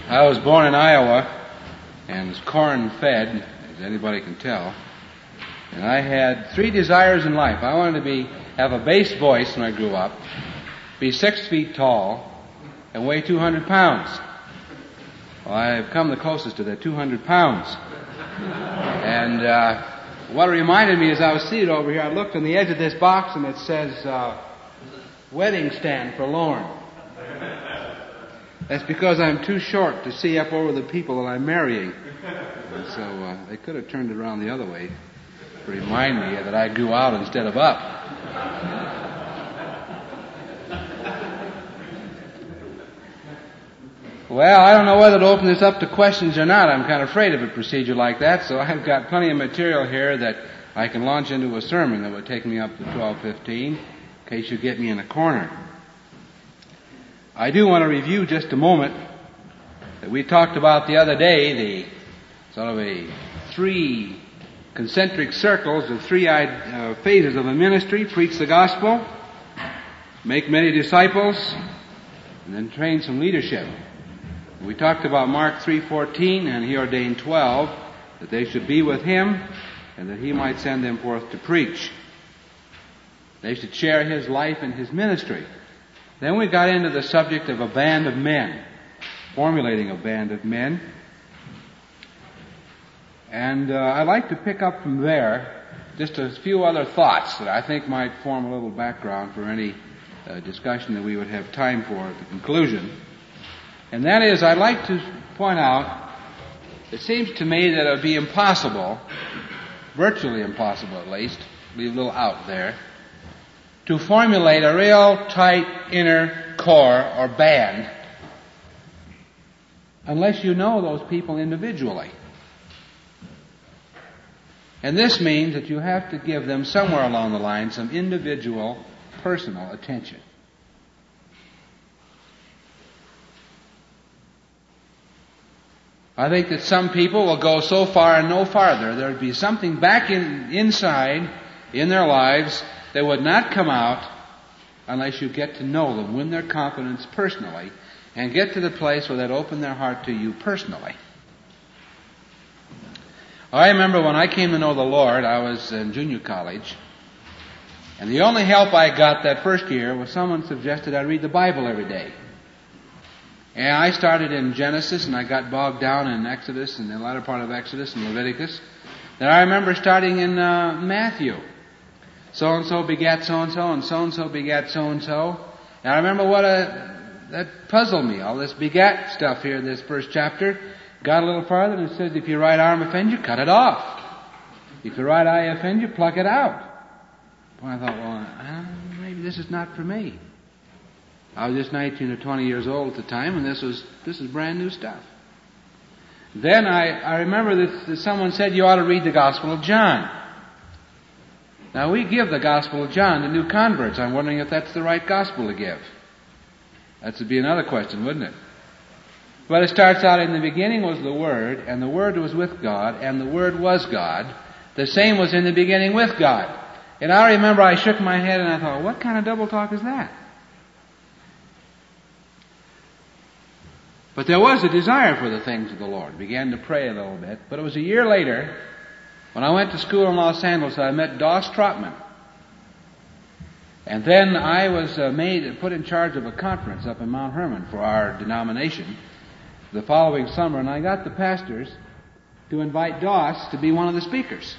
I was born in Iowa and was corn-fed, as anybody can tell. And I had three desires in life. I wanted to have a bass voice when I grew up, be 6 feet tall, and weigh 200 pounds. Well, I've come the closest to that, 200 pounds. And what it reminded me as I was seated over here, I looked on the edge of this box and it says, wedding stand for Lorne. That's because I'm too short to see up over the people that I'm marrying. And so they could have turned it around the other way to remind me that I grew out instead of up. Well, I don't know whether to open this up to questions or not. I'm kind of afraid of a procedure like that, so I've got plenty of material here that I can launch into a sermon that would take me up to 12:15 in case you get me in a corner. I do want to review just a moment that we talked about the other day, the sort of a 3 concentric circles of 3 phases of a ministry: preach the gospel, make many disciples, and then train some leadership. We talked about Mark 3:14, and he ordained 12 that they should be with him and that he might send them forth to preach. They should share his life and his ministry. Then we got into the subject of a band of men, formulating a band of men. And I'd like to pick up from there just a few other thoughts that I think might form a little background for any discussion that we would have time for at the conclusion. And that is, I'd like to point out, it seems to me that it would be impossible, virtually impossible at least, leave a little out there, to formulate a real tight inner core or band unless you know those people individually. And this means that you have to give them somewhere along the line some individual, personal attention. I think that some people will go so far and no farther. There would be something back inside in their lives that would not come out unless you get to know them, win their confidence personally, and get to the place where they'd open their heart to you personally. I remember when I came to know the Lord, I was in junior college, and the only help I got that first year was someone suggested I read the Bible every day. And I started in Genesis, and I got bogged down in Exodus, and the latter part of Exodus and Leviticus. Then I remember starting in Matthew. So-and-so begat so-and-so, and so-and-so begat so-and-so. And I remember that puzzled me, all this begat stuff here, this first chapter. Got a little farther, and it says, if your right arm offend you, cut it off. If your right eye offend you, pluck it out. Well, I thought, well, maybe this is not for me. I was just 19 or 20 years old at the time, and this is brand new stuff. Then I remember that someone said you ought to read the Gospel of John. Now, we give the Gospel of John to new converts. I'm wondering if that's the right Gospel to give. That would be another question, wouldn't it? But it starts out, in the beginning was the Word, and the Word was with God, and the Word was God. The same was in the beginning with God. And I remember I shook my head and I thought, what kind of double talk is that? But there was a desire for the things of the Lord. I began to pray a little bit. But it was a year later, when I went to school in Los Angeles, I met Doss Trotman. And then I was put in charge of a conference up in Mount Hermon for our denomination the following summer. And I got the pastors to invite Doss to be one of the speakers.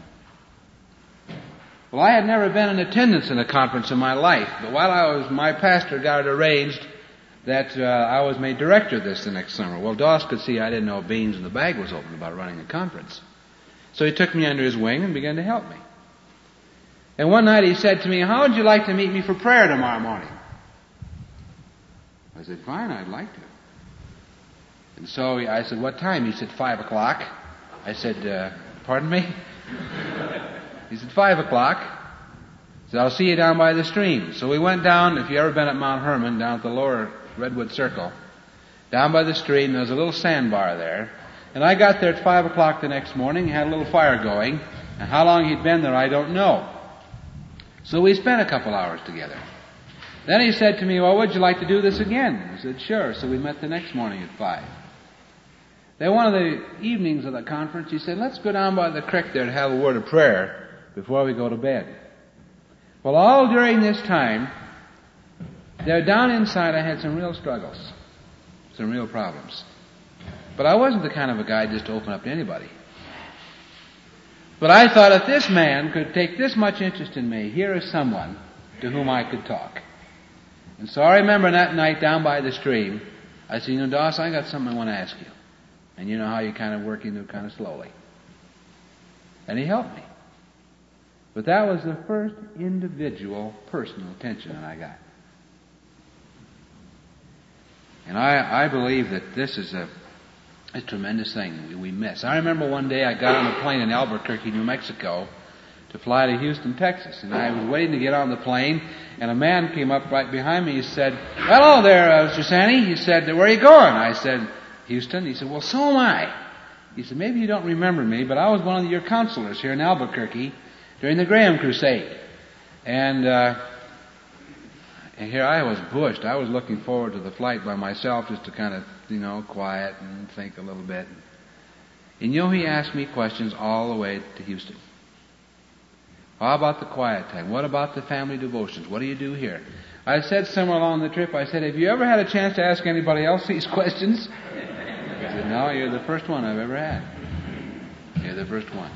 Well, I had never been in attendance in a conference in my life. But while my pastor got it arranged that I was made director of this the next summer. Well, Doss could see I didn't know beans in the bag was open about running a conference. So he took me under his wing and began to help me. And one night he said to me, how would you like to meet me for prayer tomorrow morning? I said, fine, I'd like to. And so I said, what time? He said, 5 o'clock. I said, pardon me? He said, 5 o'clock. He said, I'll see you down by the stream. So we went down, if you've ever been at Mount Hermon, down at the lower Redwood Circle, down by the stream. There was a little sandbar there. And I got there at 5 o'clock the next morning, had a little fire going, and how long he'd been there I don't know. So we spent a couple hours together. Then he said to me, well, would you like to do this again? I said, sure. So we met the next morning at 5. Then one of the evenings of the conference, he said, let's go down by the creek there to have a word of prayer before we go to bed. Well, all during this time, there down inside I had some real struggles, some real problems. But I wasn't the kind of a guy just to open up to anybody. But I thought if this man could take this much interest in me, here is someone to whom I could talk. And so I remember that night down by the stream, I said, Doss, I got something I want to ask you. And you know how you kind of work into it kind of slowly. And he helped me. But that was the first individual personal attention that I got. And I believe that this is a tremendous thing we miss. I remember one day I got on a plane in Albuquerque, New Mexico, to fly to Houston, Texas. And I was waiting to get on the plane, and a man came up right behind me. He said, hello there, Mr. Sani. He said, where are you going? I said, Houston. He said, well, so am I. He said, maybe you don't remember me, but I was one of your counselors here in Albuquerque during the Graham Crusade. And here I was bushed. I was looking forward to the flight by myself just to kind of, quiet and think a little bit. And he asked me questions all the way to Houston. How about the quiet time? What about the family devotions? What do you do here? I said somewhere along the trip, I said, have you ever had a chance to ask anybody else these questions? He said, no, you're the first one I've ever had. You're the first one.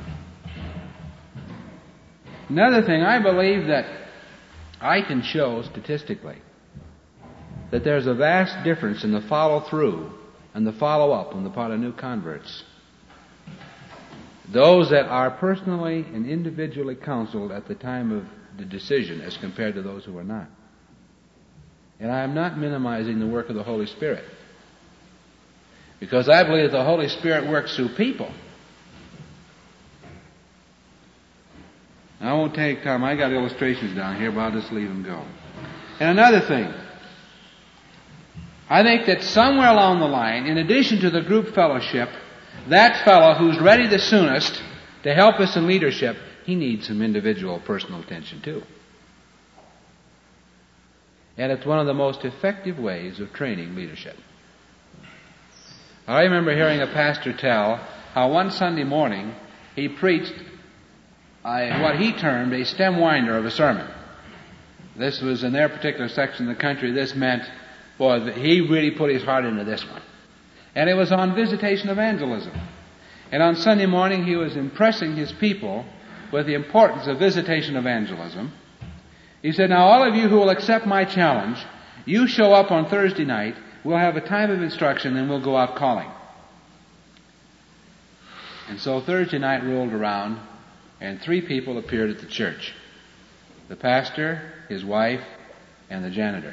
Another thing, I believe that I can show statistically that there's a vast difference in the follow-through and the follow-up on the part of new converts. Those that are personally and individually counseled at the time of the decision as compared to those who are not. And I am not minimizing the work of the Holy Spirit. Because I believe that the Holy Spirit works through people. I won't take time. I got illustrations down here, but I'll just leave them go. And another thing. I think that somewhere along the line, in addition to the group fellowship, that fellow who's ready the soonest to help us in leadership, he needs some individual personal attention too. And it's one of the most effective ways of training leadership. I remember hearing a pastor tell how one Sunday morning he preached what he termed a stem winder of a sermon. This was in their particular section of the country. This meant, boy, he really put his heart into this one. And it was on visitation evangelism. And on Sunday morning he was impressing his people with the importance of visitation evangelism. He said, now all of you who will accept my challenge, you show up on Thursday night, we'll have a time of instruction, and we'll go out calling. And so Thursday night rolled around, and 3 people appeared at the church. The pastor, his wife, and the janitor.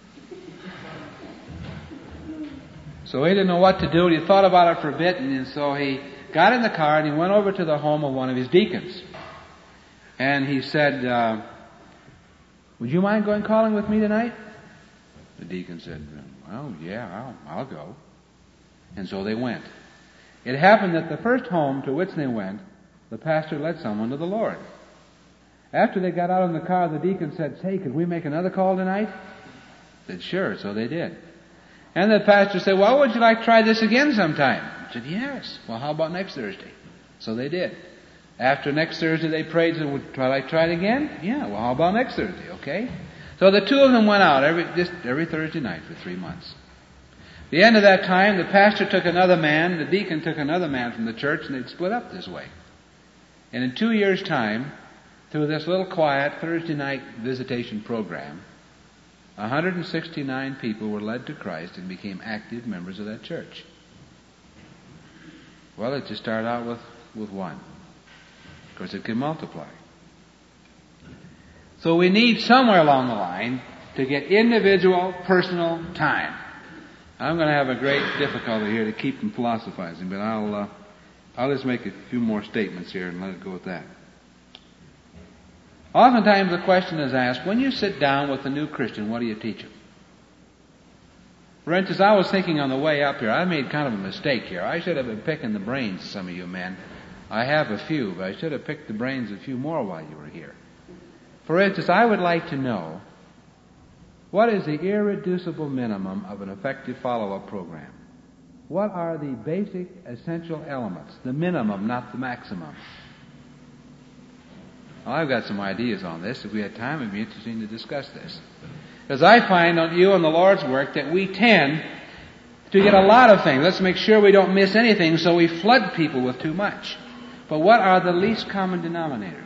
So he didn't know what to do. He thought about it for a bit, and so he got in the car and he went over to the home of one of his deacons. And he said, would you mind going calling with me tonight? The deacon said, well, yeah, I'll go. And so they went. It happened that the first home to which they went, the pastor led someone to the Lord. After they got out in the car, the deacon said, hey, could we make another call tonight? They said, sure, so they did. And the pastor said, well, would you like to try this again sometime? I said, yes. Well, how about next Thursday? So they did. After next Thursday, they prayed and said, would you like to try it again? Yeah, well, how about next Thursday? Okay. So the 2 of them went out every Thursday night for 3 months. At the end of that time, the pastor took another man, the deacon took another man from the church, and they'd split up this way. And in 2 years' time, through this little quiet Thursday night visitation program, 169 people were led to Christ and became active members of that church. Well, it just started out with 1. Of course, it can multiply. So we need somewhere along the line to get individual, personal time. I'm going to have a great difficulty here to keep from philosophizing, but I'll just make a few more statements here and let it go at that. Oftentimes the question is asked, when you sit down with a new Christian, what do you teach them? For instance, I was thinking on the way up here, I made kind of a mistake here. I should have been picking the brains of some of you men. I have a few, but I should have picked the brains of a few more while you were here. For instance, I would like to know, what is the irreducible minimum of an effective follow-up program? what are the basic essential elements? The minimum, not the maximum. Well, I've got some ideas on this. If we had time, it would be interesting to discuss this. Because I find on you and the Lord's work that we tend to get a lot of things. Let's make sure we don't miss anything, so we flood people with too much. But what are the least common denominators?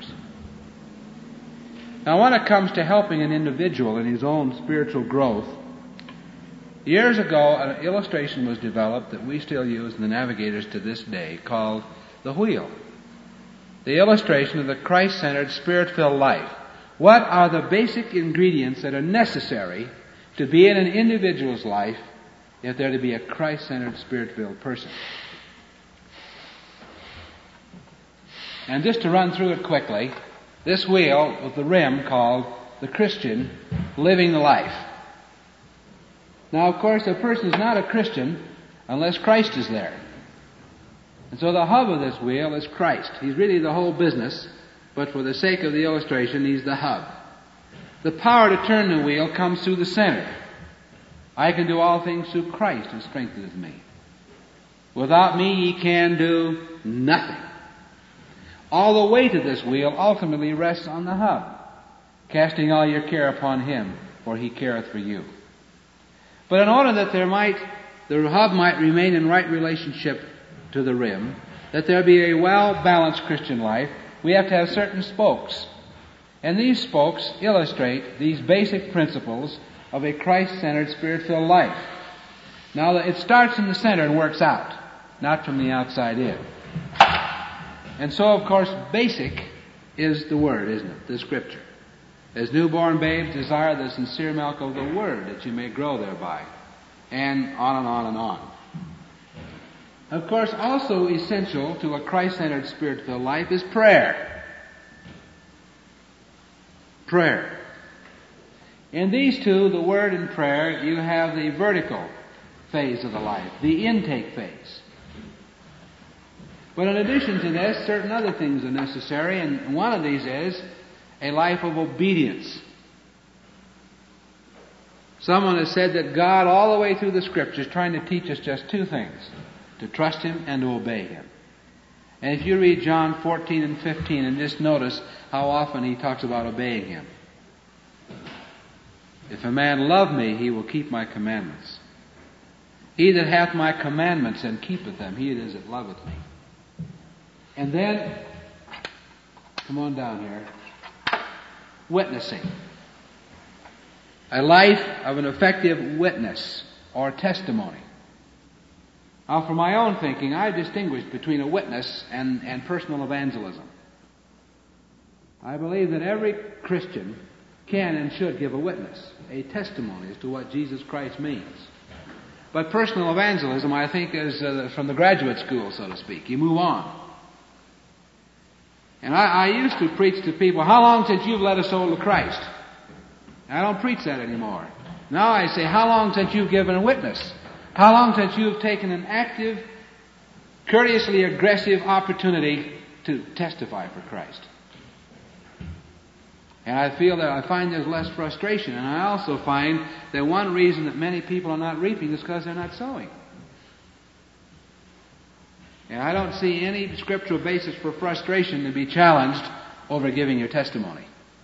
Now, when it comes to helping an individual in his own spiritual growth, years ago an illustration was developed that we still use in the Navigators to this day called the wheel. The illustration of the Christ-centered, Spirit-filled life. What are the basic ingredients that are necessary to be in an individual's life if they're to be a Christ-centered, Spirit-filled person? And just to run through it quickly, this wheel with the rim called the Christian living the life. Now, of course, a person is not a Christian unless Christ is there. And so the hub of this wheel is Christ. He's really the whole business, but for the sake of the illustration, he's the hub. The power to turn the wheel comes through the center. I can do all things through Christ who strengtheneth me. Without me ye can do nothing. All the weight of this wheel ultimately rests on the hub, casting all your care upon him, for he careth for you. But in order that the hub might remain in right relationship to the rim, that there be a well-balanced Christian life, we have to have certain spokes. And these spokes illustrate these basic principles of a Christ-centered, Spirit-filled life. Now, it starts in the center and works out, not from the outside in. And so, of course, basic is the Word, isn't it? The Scripture. As newborn babes desire the sincere milk of the Word, that you may grow thereby. And on and on and on. Of course, also essential to a Christ-centered, Spirit-filled life is prayer. Prayer. In these two, the Word and prayer, you have the vertical phase of the life, the intake phase. But in addition to this, certain other things are necessary, and one of these is a life of obedience. Someone has said that God, all the way through the Scriptures, is trying to teach us just two things: to trust Him and to obey Him. And if you read John 14 and 15 and just notice how often He talks about obeying Him. If a man love me, he will keep my commandments. He that hath my commandments and keepeth them, he it is that loveth me. And then, come on down here, witnessing. A life of an effective witness or testimony. Now, for my own thinking, I distinguish between a witness and personal evangelism. I believe that every Christian can and should give a witness, a testimony as to what Jesus Christ means. But personal evangelism, I think, is from the graduate school, so to speak. You move on. And I used to preach to people, how long since you've led a soul to Christ? I don't preach that anymore. Now I say, how long since you've given a witness? How long since you've taken an active, courteously aggressive opportunity to testify for Christ? And I find there's less frustration. And I also find that one reason that many people are not reaping is because they're not sowing. And I don't see any scriptural basis for frustration to be challenged over giving your testimony.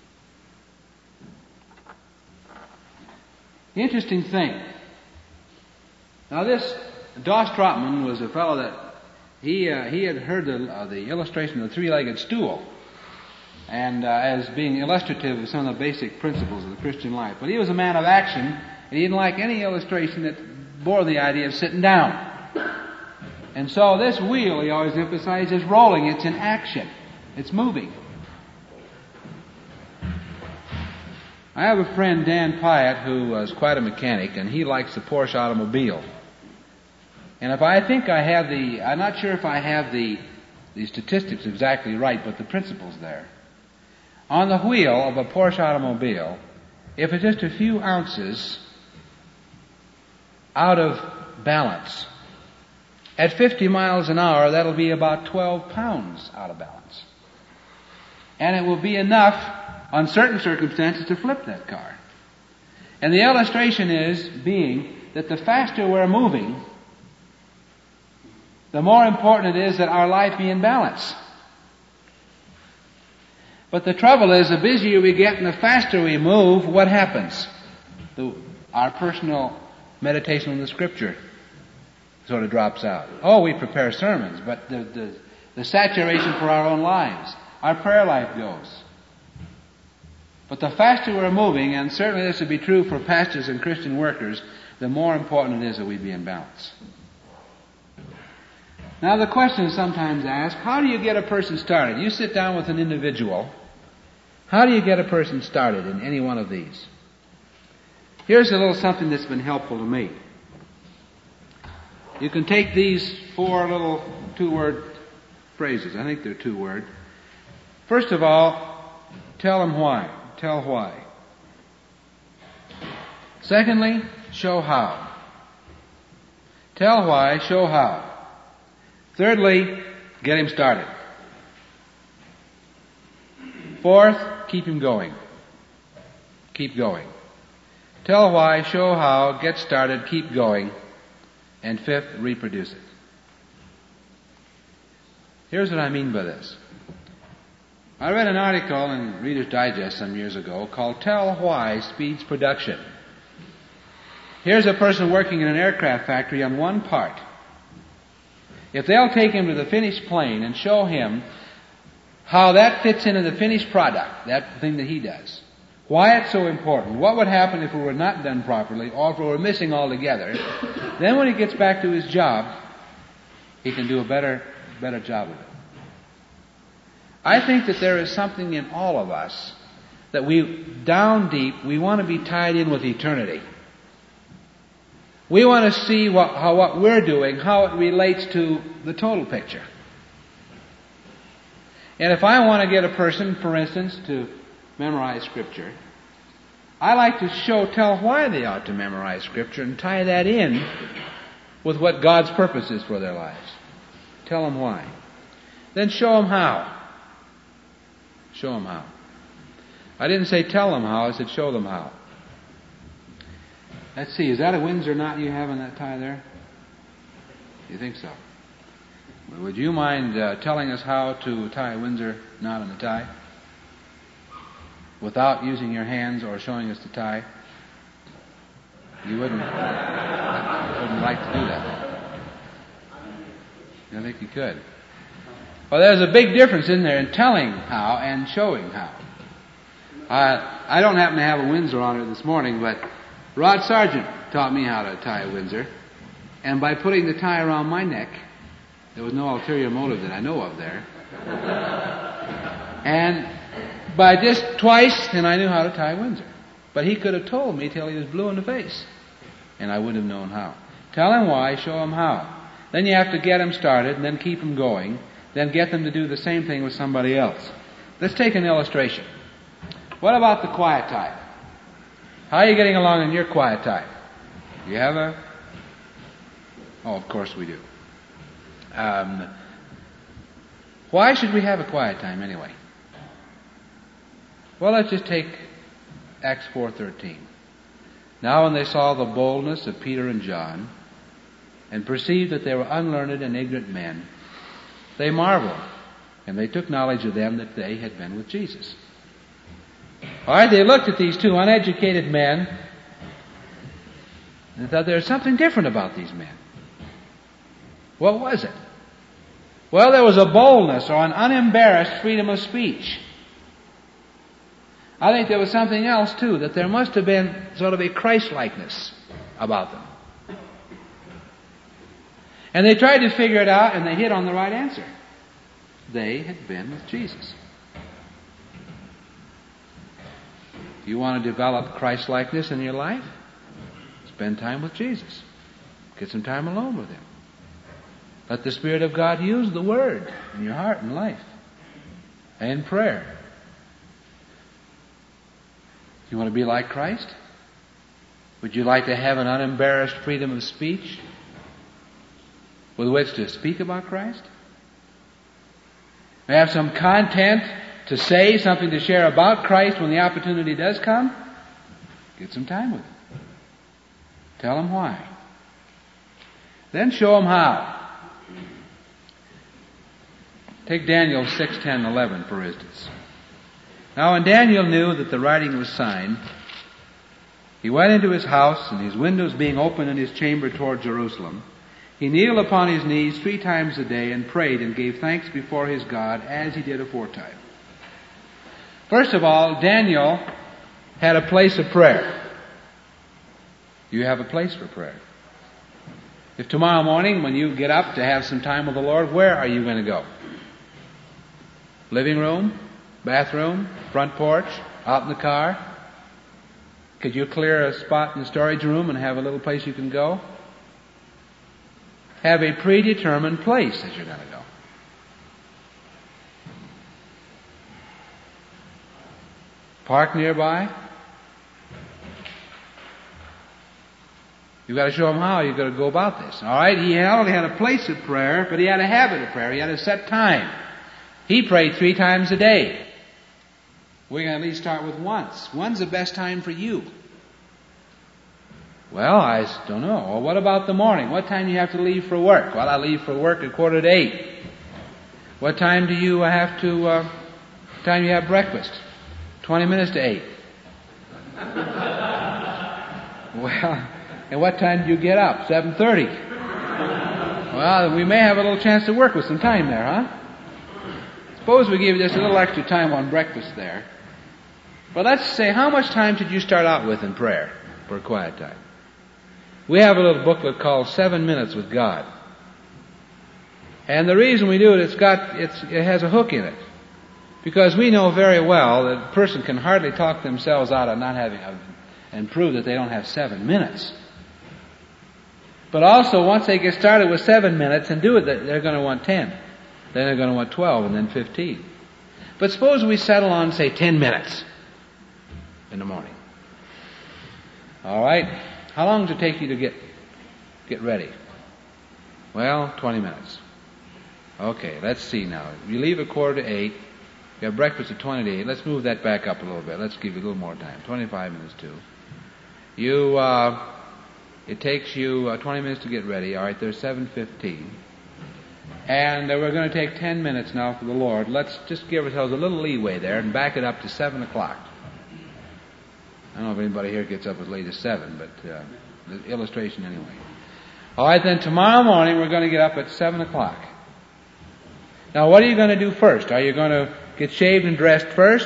Interesting thing. Now this, Doss Trotman was a fellow that he had heard the illustration of the three-legged stool, and as being illustrative of some of the basic principles of the Christian life. But he was a man of action, and he didn't like any illustration that bore the idea of sitting down. And so this wheel, he always emphasized, is rolling. It's in action. It's moving. I have a friend, Dan Pyatt, who was quite a mechanic, and he likes the Porsche automobile. And if I think I'm not sure if I have the statistics exactly right, but the principle's there. On the wheel of a Porsche automobile, if it's just a few ounces out of balance, at 50 miles an hour, that'll be about 12 pounds out of balance. And it will be enough, on certain circumstances, to flip that car. And the illustration is being that the faster we're moving, the more important it is that our life be in balance. But the trouble is, the busier we get and the faster we move, what happens? Our personal meditation on the Scripture sort of drops out. Oh, we prepare sermons, but the saturation for our own lives, our prayer life goes. But the faster we're moving, and certainly this would be true for pastors and Christian workers, the more important it is that we be in balance. Now the question is sometimes asked, how do you get a person started? You sit down with an individual. How do you get a person started in any one of these? Here's a little something that's been helpful to me. You can take these 4 little 2-word phrases. I think they're 2-word. First of all, tell them why. Tell why. Secondly, show how. Tell why, show how. Thirdly, get him started. Fourth, keep him going. Keep going. Tell why, show how, get started, keep going. And fifth, reproduce it. Here's what I mean by this. I read an article in Reader's Digest some years ago called Tell Why Speeds Production. Here's a person working in an aircraft factory on one part. If they'll take him to the finished plane and show him how that fits into the finished product, that thing that he does, why it's so important, what would happen if it were not done properly, or if it were missing altogether, then when he gets back to his job, he can do a better job of it. I think that there is something in all of us that down deep, we want to be tied in with eternity. We want to see what we're doing, how it relates to the total picture. And if I want to get a person, for instance, to memorize Scripture, I like to tell why they ought to memorize Scripture and tie that in with what God's purpose is for their lives. Tell them why. Then show them how. Show them how. I didn't say tell them how, I said show them how. Let's see, is that a Windsor knot you have in that tie there? You think so? Well, would you mind telling us how to tie a Windsor knot in the tie? Without using your hands or showing us the tie? You wouldn't like to do that. I think you could. Well, there's a big difference in there in telling how and showing how. I don't happen to have a Windsor on her this morning, but Rod Sargent taught me how to tie a Windsor. And by putting the tie around my neck, there was no ulterior motive that I know of there. And by just twice, then I knew how to tie a Windsor. But he could have told me till he was blue in the face, and I wouldn't have known how. Tell him why, show him how. Then you have to get him started, and then keep him going. Then get them to do the same thing with somebody else. Let's take an illustration. What about the quiet type? How are you getting along in your quiet type? You have a... Oh, of course we do. Why should we have a quiet time anyway? Well, let's just take Acts 4:13. Now when they saw the boldness of Peter and John, and perceived that they were unlearned and ignorant men, they marveled, and they took knowledge of them that they had been with Jesus. All right, they looked at these two uneducated men and thought there was something different about these men. What was it? Well, there was a boldness or an unembarrassed freedom of speech. I think there was something else too, that there must have been sort of a Christ-likeness about them. And they tried to figure it out, and they hit on the right answer. They had been with Jesus. You want to develop Christ-likeness in your life? Spend time with Jesus. Get some time alone with Him. Let the Spirit of God use the Word in your heart and life. And prayer. You want to be like Christ? Would you like to have an unembarrassed freedom of speech with which to speak about Christ? Have some content to say, something to share about Christ when the opportunity does come? Get some time with Him. Tell Him why. Then show Him how. Take Daniel 6, 10, 11, for instance. Now when Daniel knew that the writing was signed, he went into his house, and his windows being open in his chamber toward Jerusalem, he kneeled upon his knees 3 times a day and prayed and gave thanks before his God as he did aforetime. First of all, Daniel had a place of prayer. You have a place for prayer. If tomorrow morning when you get up to have some time with the Lord, where are you going to go? Living room? Bathroom? Front porch? Out in the car? Could you clear a spot in the storage room and have a little place you can go? Have a predetermined place that you're going to go. Park nearby? You've got to show him how you've got to go about this. All right? He not only had a place of prayer, but he had a habit of prayer. He had a set time. He prayed 3 times a day. We're going to at least start with once. When's the best time for you? Well, I don't know. Well, what about the morning? What time do you have to leave for work? Well, I leave for work at 7:45. What time do you have to, time you have breakfast? 20 minutes to 8. Well, and what time do you get up? 7:30. Well, we may have a little chance to work with some time there, huh? Suppose we give you just a little extra time on breakfast there. But let's say, how much time should you start out with in prayer for quiet time? We have a little booklet called 7 Minutes with God. And the reason we do it, it has a hook in it. Because we know very well that a person can hardly talk themselves out of not having and prove that they don't have 7 minutes. But also, once they get started with 7 minutes and do it, they're going to want 10. Then they're going to want 12 and then 15. But suppose we settle on, say, 10 minutes in the morning. All right? How long does it take you to get ready? Well, 20 minutes. Okay, let's see now. You leave at 7:45. You have breakfast at 7:50. Let's move that back up a little bit. Let's give you a little more time. 25 minutes too. It takes you 20 minutes to get ready. All right, there's 7:15. And we're going to take 10 minutes now for the Lord. Let's just give ourselves a little leeway there and back it up to 7 o'clock. I don't know if anybody here gets up as late as 7, but the illustration anyway. All right, then tomorrow morning we're going to get up at 7 o'clock. Now, what are you going to do first? Are you going to get shaved and dressed first?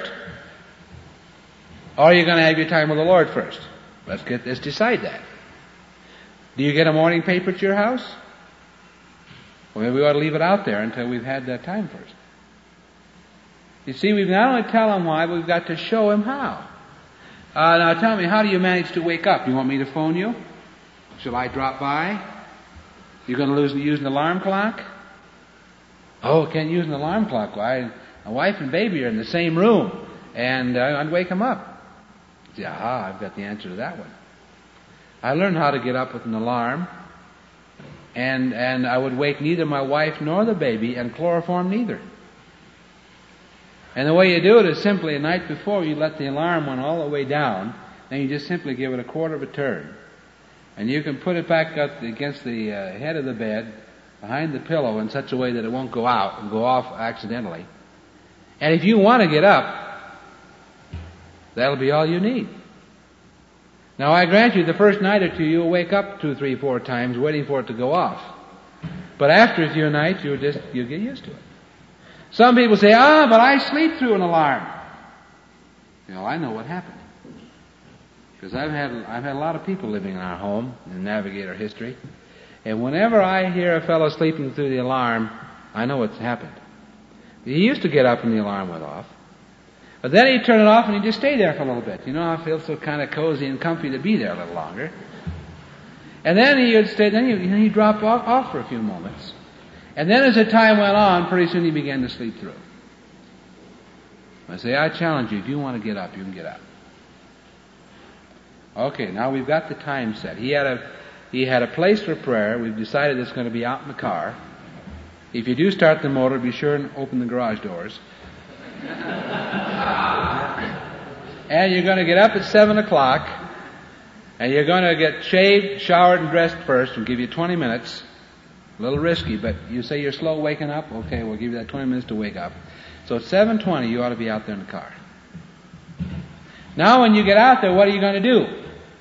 Or are you going to have your time with the Lord first? Let's decide that. Do you get a morning paper at your house? Well, maybe we ought to leave it out there until we've had that time first. You see, we've not only tell him why, but we've got to show him how. Now tell me, how do you manage to wake up? You want me to phone you? Shall I drop by? You're going to use an alarm clock? Oh, can't use an alarm clock. Why? My wife and baby are in the same room, and I'd wake them up. See, aha, I've got the answer to that one. I learned how to get up with an alarm, and I would wake neither my wife nor the baby, and chloroform neither. And the way you do it is simply the night before you let the alarm run all the way down, then you just simply give it a quarter of a turn. And you can put it back up against the head of the bed, behind the pillow, in such a way that it won't go out and go off accidentally. And if you want to get up, that'll be all you need. Now I grant you, the first night or two you'll wake up 2, 3, 4 times waiting for it to go off. But after a few nights you'll get used to it. Some people say, but I sleep through an alarm. You know, I know what happened. Because I've had a lot of people living in our home in Navigator history. And whenever I hear a fellow sleeping through the alarm, I know what's happened. He used to get up and the alarm went off. But then he'd turn it off and he'd just stay there for a little bit. You know, I feel so kind of cozy and comfy to be there a little longer. And then he would stay, then he'd drop off for a few moments. And then as the time went on, pretty soon he began to sleep through. I say, I challenge you, if you want to get up, you can get up. Okay, now we've got the time set. He had a place for prayer. We've decided it's going to be out in the car. If you do start the motor, be sure and open the garage doors. And you're going to get up at 7 o'clock, and you're going to get shaved, showered, and dressed first. We'll give you 20 minutes. A little risky, but you say you're slow waking up, okay, we'll give you that 20 minutes to wake up. So at 7:20, you ought to be out there in the car. Now when you get out there, what are you going to do?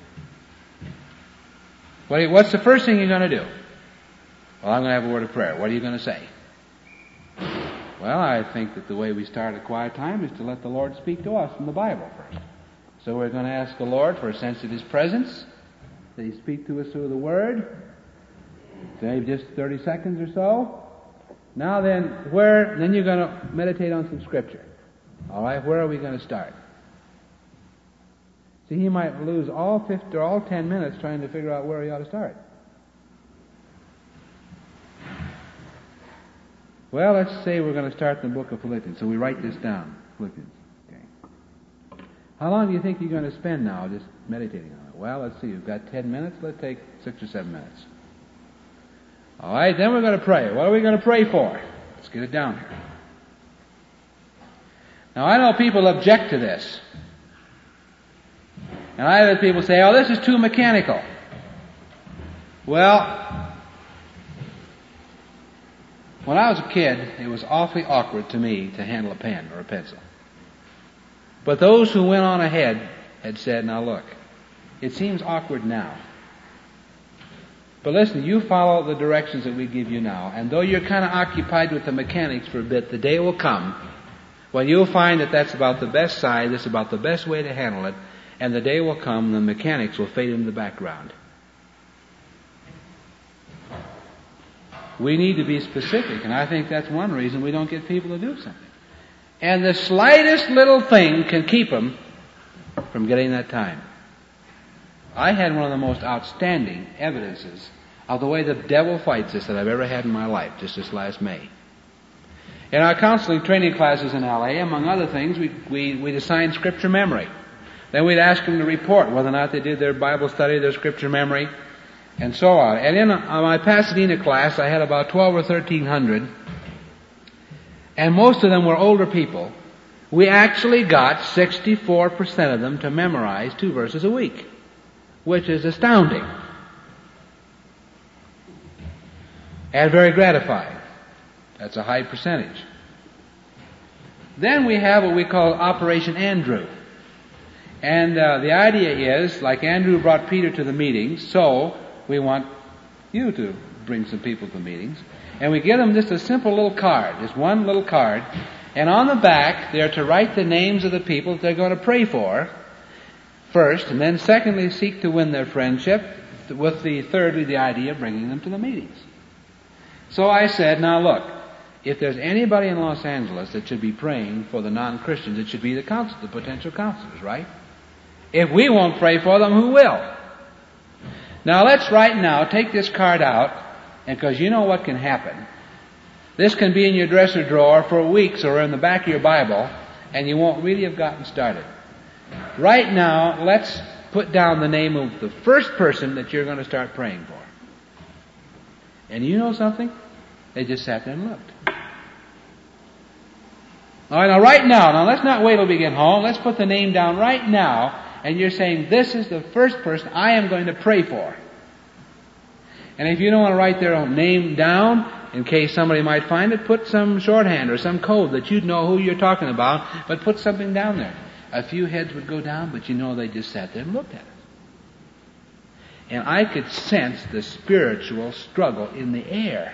What's the first thing you're going to do? Well, I'm going to have a word of prayer. What are you going to say? Well, I think that the way we start a quiet time is to let the Lord speak to us from the Bible first. So we're going to ask the Lord for a sense of His presence, that He speak to us through the Word, maybe just 30 seconds or so. Now then you're going to meditate on some Scripture. All right, where are we going to start? See, he might lose all 10 minutes trying to figure out where he ought to start. Well, let's say we're going to start in the book of Philippians. So we write this down. Philippians. Okay. How long do you think you're going to spend now just meditating on it? Well, let's see. You've got 10 minutes. Let's take 6 or 7 minutes. All right, then we're going to pray. What are we going to pray for? Let's get it down here. Now, I know people object to this. And I have people say, oh, this is too mechanical. Well, when I was a kid, it was awfully awkward to me to handle a pen or a pencil. But those who went on ahead had said, now look, it seems awkward now. But listen, you follow the directions that we give you now, and though you're kind of occupied with the mechanics for a bit, the day will come when you'll find that that's about the best side, that's about the best way to handle it, and the day will come when the mechanics will fade into the background. We need to be specific, and I think that's one reason we don't get people to do something. And the slightest little thing can keep them from getting that time. I had one of the most outstanding evidences of the way the devil fights us that I've ever had in my life, just this last May. In our counseling training classes in L.A., among other things, we'd assign scripture memory. Then we'd ask them to report whether or not they did their Bible study, their scripture memory, and so on. And in my Pasadena class, I had about 12 or 1,300, and most of them were older people. We actually got 64% of them to memorize 2 verses a week, which is astounding and very gratifying. That's a high percentage. Then we have what we call Operation Andrew. And the idea is, like Andrew brought Peter to the meetings, so we want you to bring some people to meetings. And we give them just a simple little card, just one little card. And on the back, they're to write the names of the people that they're going to pray for first, and then secondly, seek to win their friendship, with the thirdly, the idea of bringing them to the meetings. So I said, now look, if there's anybody in Los Angeles that should be praying for the non-Christians, it should be the potential counselors, right? If we won't pray for them, who will? Now let's right now take this card out, and because you know what can happen. This can be in your dresser drawer for weeks or in the back of your Bible, and you won't really have gotten started. Right now, let's put down the name of the first person that you're going to start praying for. And you know something? They just sat there and looked. All right, now right now, let's not wait till we get home. Let's put the name down right now. And you're saying, this is the first person I am going to pray for. And if you don't want to write their own name down, in case somebody might find it, put some shorthand or some code that you'd know who you're talking about, but put something down there. A few heads would go down, but you know they just sat there and looked at it. And I could sense the spiritual struggle in the air.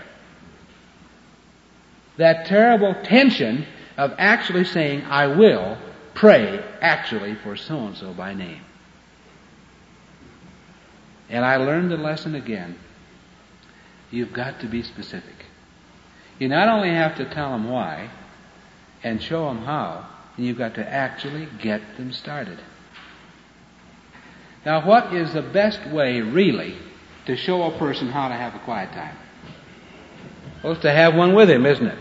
That terrible tension of actually saying, I will pray actually for so-and-so by name. And I learned the lesson again. You've got to be specific. You not only have to tell them why and show them how, you've got to actually get them started. Now, what is the best way, really, to show a person how to have a quiet time? Well, it's to have one with him, isn't it?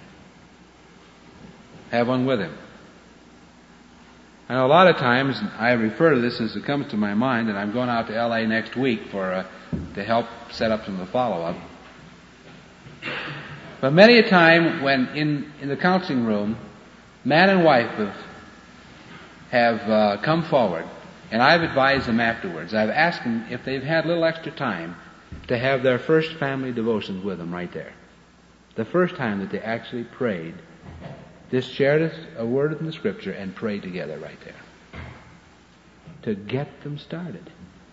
Have one with him. I know a lot of times I refer to this as it comes to my mind, and I'm going out to L.A. next week to help set up some of the follow-up. But many a time when in the counseling room, man and wife have come forward, and I've advised them afterwards. I've asked them if they've had a little extra time to have their first family devotions with them right there. The first time that they actually prayed, just shared a word in the Scripture and prayed together right there. To get them started.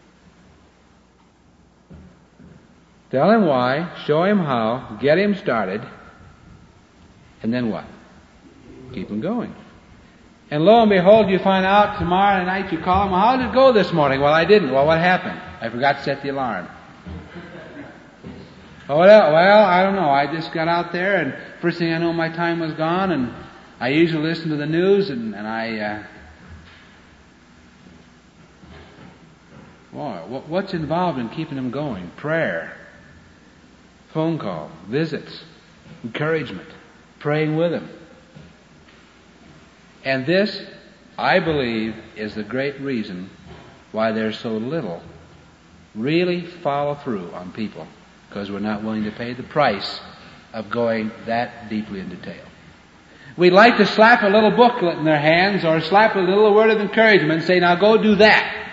Tell him why, show him how, get him started, and then what? Keep him going. And lo and behold, you find out tomorrow night, you call him, well, how did it go this morning? Well, I didn't. Well, what happened? I forgot to set the alarm. Oh, well, I don't know. I just got out there, and first thing I know, my time was gone, and I usually listen to the news, and what's involved in keeping them going? Prayer, phone call, visits, encouragement, praying with them. And this, I believe, is the great reason why there's so little really follow through on people, because we're not willing to pay the price of going that deeply in detail. We'd like to slap a little booklet in their hands or slap a little word of encouragement and say, now go do that.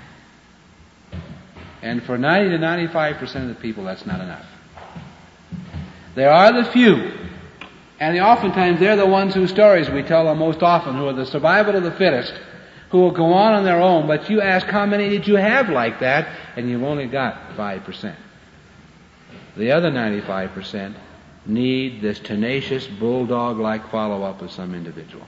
And for 90 to 95% of the people, that's not enough. There are the few, and oftentimes they're the ones whose stories we tell them most often, who are the survival of the fittest, who will go on their own, but you ask how many did you have like that, and you've only got 5%. The other 95% need this tenacious, bulldog-like follow-up of some individual.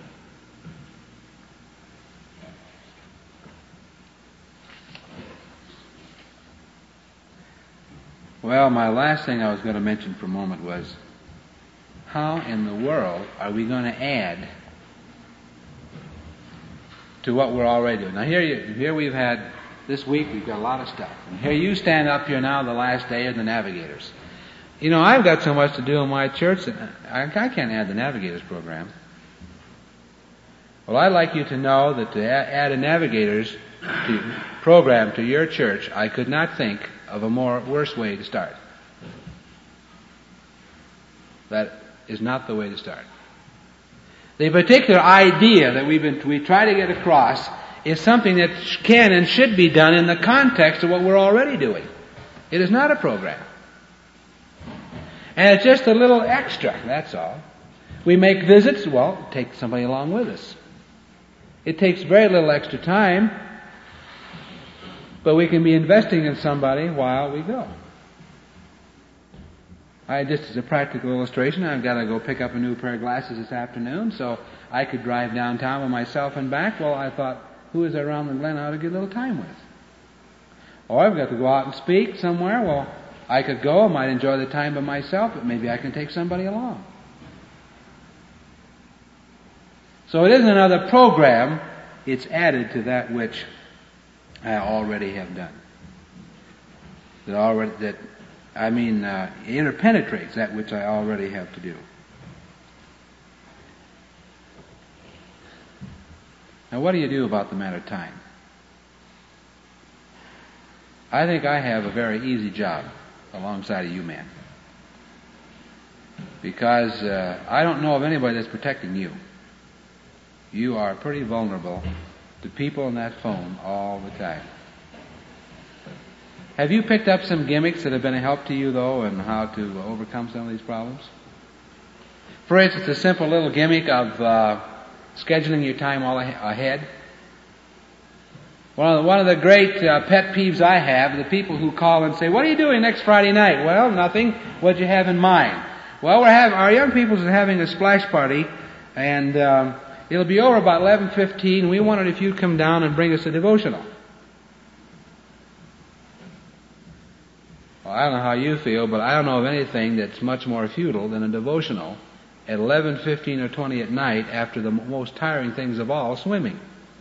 Well, my last thing I was going to mention for a moment was, how in the world are we going to add to what we're already doing? Now here we've had, this week we've got a lot of stuff. And here you stand up here now, the last day of the Navigators. You know, I've got so much to do in my church that I can't add the Navigators program. Well, I'd like you to know that to add a Navigators program to your church, I could not think of a worse way to start. That is not the way to start. The particular idea that we try to get across is something that can and should be done in the context of what we're already doing. It is not a program. And it's just a little extra, that's all. We make visits, well, take somebody along with us. It takes very little extra time, but we can be investing in somebody while we go. Just as a practical illustration, I've got to go pick up a new pair of glasses this afternoon, so I could drive downtown with myself and back. Well, I thought, who is there around the Glen I ought to get a little time with? Or I've got to go out and speak somewhere. Well, I could go, I might enjoy the time by myself, but maybe I can take somebody along. So it isn't another program, it's added to that which I already have done. Interpenetrates that which I already have to do. Now, what do you do about the matter of time? I think I have a very easy job alongside of you men. Because I don't know of anybody that's protecting you. You are pretty vulnerable to people on that phone all the time. Have you picked up some gimmicks that have been a help to you, though, in how to overcome some of these problems? For instance, a simple little gimmick of scheduling your time all ahead. One of the great pet peeves I have are the people who call and say, what are you doing next Friday night? Well, nothing. What'd you have in mind? Well, our young people are having a splash party, and it'll be over about 11:15. We wondered if you'd come down and bring us a devotional. Well, I don't know how you feel, but I don't know of anything that's much more futile than a devotional at 11:15 or 20 at night after the most tiring things of all, swimming.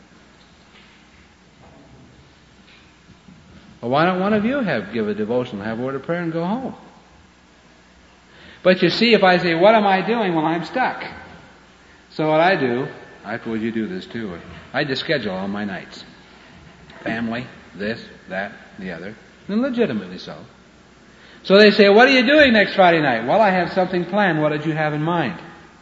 Well, why don't one of you give a devotional, have a word of prayer, and go home? But you see, if I say, what am I doing? Well, I'm stuck. So what I do, I suppose you do this too, I just schedule all my nights. Family, this, that, the other, and legitimately so. So they say, what are you doing next Friday night? Well, I have something planned. What did you have in mind?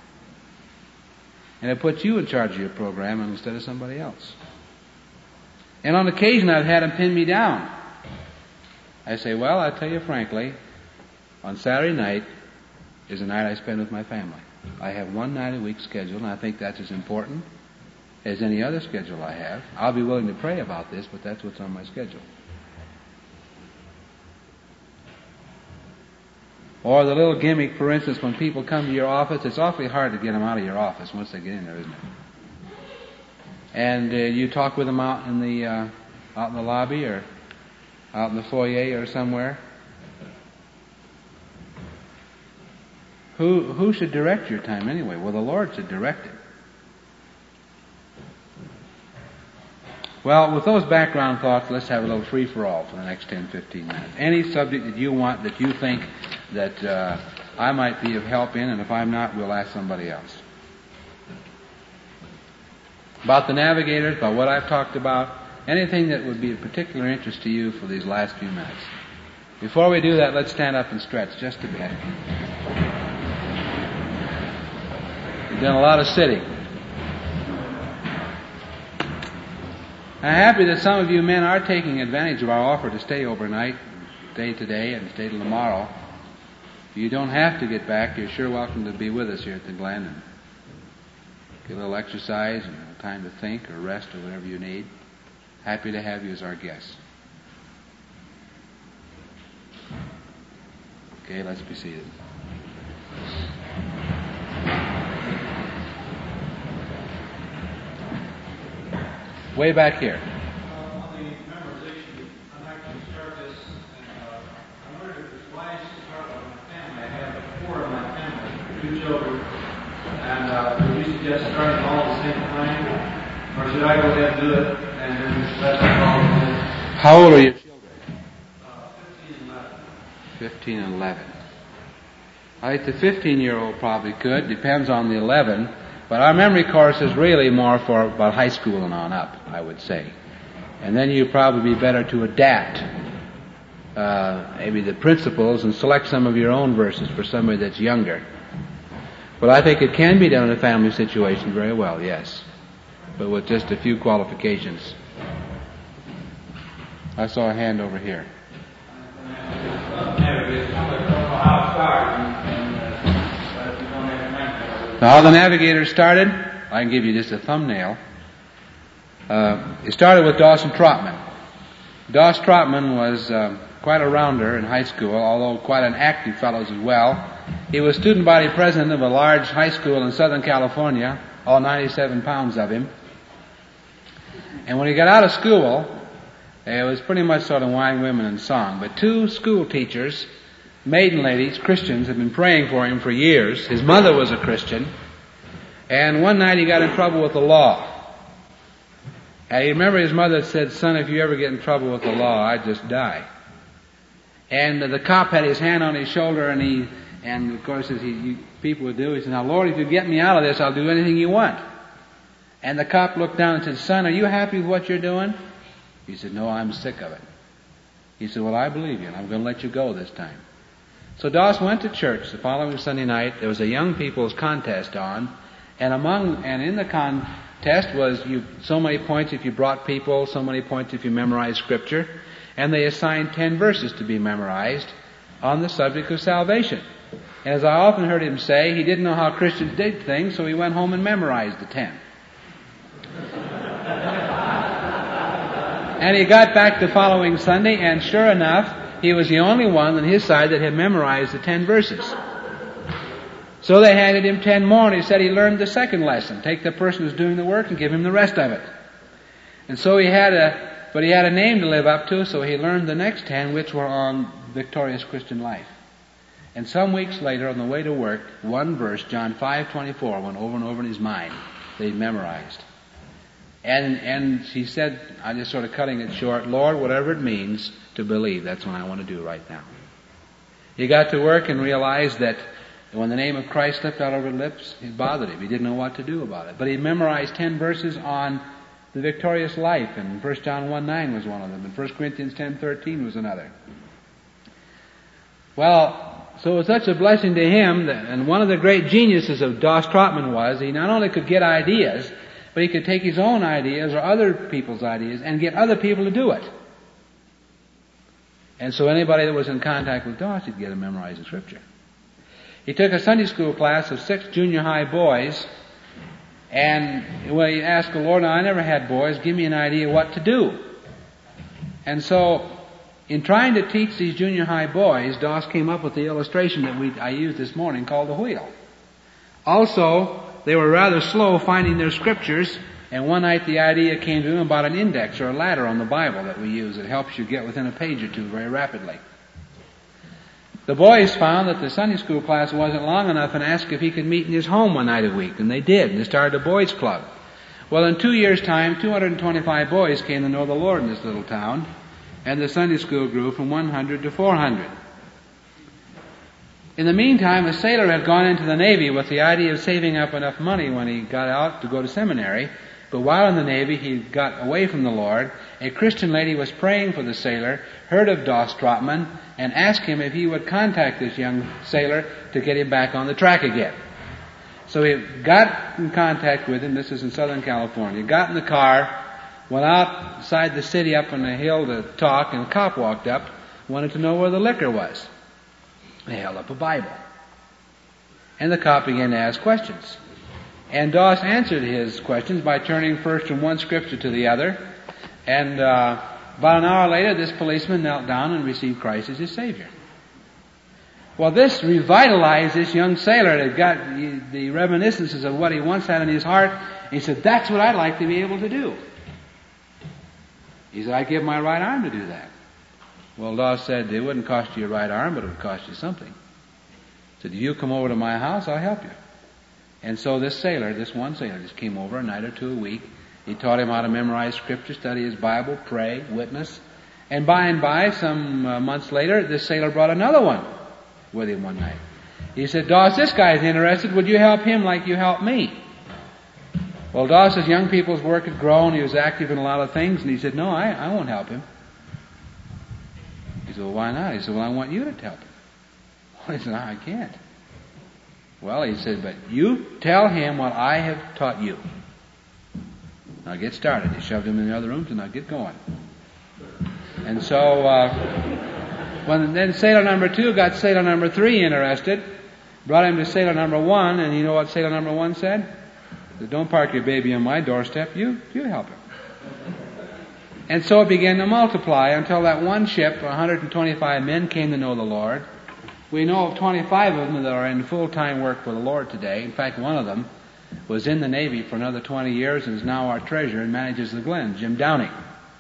And it puts you in charge of your program instead of somebody else. And on occasion, I've had them pin me down. I say, well, I tell you frankly, on Saturday night is a night I spend with my family. I have one night a week scheduled, and I think that's as important as any other schedule I have. I'll be willing to pray about this, but that's what's on my schedule. Or the little gimmick, for instance, when people come to your office, it's awfully hard to get them out of your office once they get in there, isn't it? And you talk with them out in the lobby or out in the foyer or somewhere. Who should direct your time anyway? Well, the Lord should direct it. Well, with those background thoughts, let's have a little free-for-all for the next 10, 15 minutes. Any subject that you want, that you think that I might be of help in, and if I'm not, we'll ask somebody else. About the navigators, about what I've talked about, anything that would be of particular interest to you for these last few minutes. Before we do that, let's stand up and stretch just a bit. We've done a lot of sitting. I'm happy that some of you men are taking advantage of our offer to stay overnight, stay today and stay till tomorrow. You don't have to get back. You're sure welcome to be with us here at the Glen and get a little exercise and a little time to think or rest or whatever you need. Happy to have you as our guests. Okay, let's be seated. Way back here. On the memorization, I'd like to start this, and I wondered if it's wise to start with my family. I have 4 of my family, 2 children, and would you suggest starting all at the same time, or should I go ahead and do it, and then let them all in? How old are your children? 15 and 11. 15 and 11. I think the 15-year-old probably could. Depends on the 11. But our memory course is really more for about high school and on up, I would say. And then you'd probably be better to adapt maybe the principles and select some of your own verses for somebody that's younger. But I think it can be done in a family situation very well, yes. But with just a few qualifications. I saw a hand over here. How the Navigators started, I can give you just a thumbnail. It started with Dawson Trotman. Doss Trotman was quite a rounder in high school, although quite an active fellow as well. He was student body president of a large high school in Southern California, all 97 pounds of him. And when he got out of school, it was pretty much sort of wine, women, and song. But 2 school teachers, maiden ladies, Christians, had been praying for him for years. His mother was a Christian. And one night he got in trouble with the law. And you remember his mother said, "Son, if you ever get in trouble with the law, I'd just die." And the cop had his hand on his shoulder, and of course, as people would do, he said, "Now, Lord, if you get me out of this, I'll do anything you want." And the cop looked down and said, "Son, are you happy with what you're doing?" He said, "No, I'm sick of it." He said, "Well, I believe you, and I'm going to let you go this time." So Doss went to church the following Sunday night. There was a young people's contest on, and in the contest was so many points if you brought people, so many points if you memorized Scripture, and they assigned 10 verses to be memorized on the subject of salvation. And as I often heard him say, he didn't know how Christians did things, so he went home and memorized the 10. And he got back the following Sunday, and sure enough, he was the only one on his side that had memorized the 10 verses. So they handed him 10 more, and he said he learned the second lesson. Take the person who's doing the work and give him the rest of it. And so he had a name to live up to, so he learned the next 10, which were on victorious Christian life. And some weeks later, on the way to work, one verse, John 5:24, went over and over in his mind that he memorized. And he said, I'm just sort of cutting it short, "Lord, whatever it means to believe, that's what I want to do right now." He got to work and realized that when the name of Christ slipped out of his lips, it bothered him. He didn't know what to do about it. But he memorized 10 verses on the victorious life, and 1 John 1:9 was one of them, and 1 Corinthians 10:13 was another. Well, so it was such a blessing to him, and one of the great geniuses of Doss Trotman was he not only could get ideas, but he could take his own ideas or other people's ideas and get other people to do it. And so anybody that was in contact with Doss, he'd get to memorize the Scripture. He took a Sunday school class of 6 junior high boys, and he asked the Lord, now I never had boys, give me an idea what to do. And so, in trying to teach these junior high boys, Doss came up with the illustration that I used this morning called the wheel. Also, they were rather slow finding their scriptures, and one night the idea came to him about an index or a ladder on the Bible that we use that helps you get within a page or two very rapidly. The boys found that the Sunday school class wasn't long enough and asked if he could meet in his home one night a week, and they did, and they started a boys' club. Well, in 2 years' time, 225 boys came to know the Lord in this little town, and the Sunday school grew from 100 to 400. In the meantime, a sailor had gone into the Navy with the idea of saving up enough money when he got out to go to seminary. But while in the Navy, he got away from the Lord. A Christian lady was praying for the sailor, heard of Doss Trotman, and asked him if he would contact this young sailor to get him back on the track again. So he got in contact with him. This is in Southern California. He got in the car, went outside the city up on the hill to talk, and a cop walked up, wanted to know where the liquor was. They held up a Bible. And the cop began to ask questions. And Doss answered his questions by turning first from one scripture to the other. And about an hour later, this policeman knelt down and received Christ as his Savior. Well, this revitalized this young sailor that got the reminiscences of what he once had in his heart. He said, that's what I'd like to be able to do. He said, I'd give my right arm to do that. Well, Doss said, it wouldn't cost you your right arm, but it would cost you something. He said, if you come over to my house, I'll help you. And so this one sailor, just came over a night or two a week. He taught him how to memorize Scripture, study his Bible, pray, witness. And by, some months later, this sailor brought another one with him one night. He said, Doss, this guy's interested. Would you help him like you helped me? Well, Doss's young people's work had grown. He was active in a lot of things. And he said, no, I won't help him. He said, well, why not? He said, well, I want you to help him. Well, he said, no, I can't. Well, he said, but you tell him what I have taught you. Now get started. He shoved him in the other rooms and now get going. And so, when then sailor number 2 got sailor number 3 interested, brought him to sailor number 1, and you know what sailor number 1 said? He said, don't park your baby on my doorstep. You help him. And so it began to multiply until that one ship, 125 men, came to know the Lord. We know of 25 of them that are in full-time work for the Lord today. In fact, one of them was in the Navy for another 20 years and is now our treasurer and manages the Glen, Jim Downing,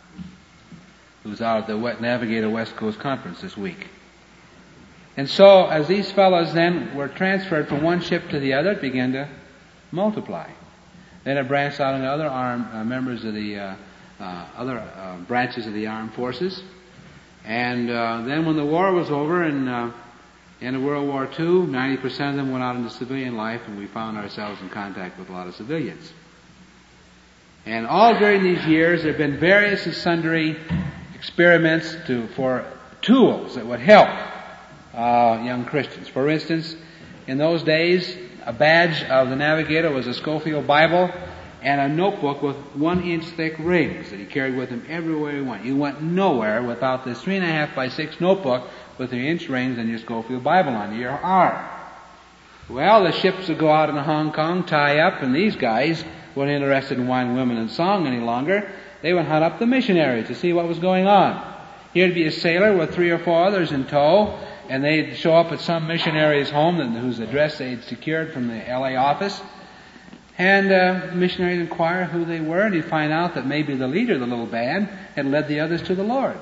who's out at the Navigator West Coast Conference this week. And so, as these fellows then were transferred from one ship to the other, it began to multiply. Then it branched out into other members of the other branches of the armed forces. And then when the war was over and in World War II, 90% of them went out into civilian life, and we found ourselves in contact with a lot of civilians. And all during these years, there have been various and sundry experiments for tools that would help young Christians. For instance, in those days, a badge of the Navigator was a Scofield Bible and a notebook with 1-inch thick rings that he carried with him everywhere he went. You went nowhere without this 3.5 by 6 notebook with 3-inch rings and your Scofield Bible on your arm. Well, the ships would go out in Hong Kong, tie up, and these guys weren't interested in wine, women, and song any longer. They would hunt up the missionaries to see what was going on. Here'd be a sailor with 3 or 4 others in tow, and they'd show up at some missionary's home whose address they'd secured from the L.A. office. And the missionaries inquire who they were, and he'd find out that maybe the leader of the little band had led the others to the Lord.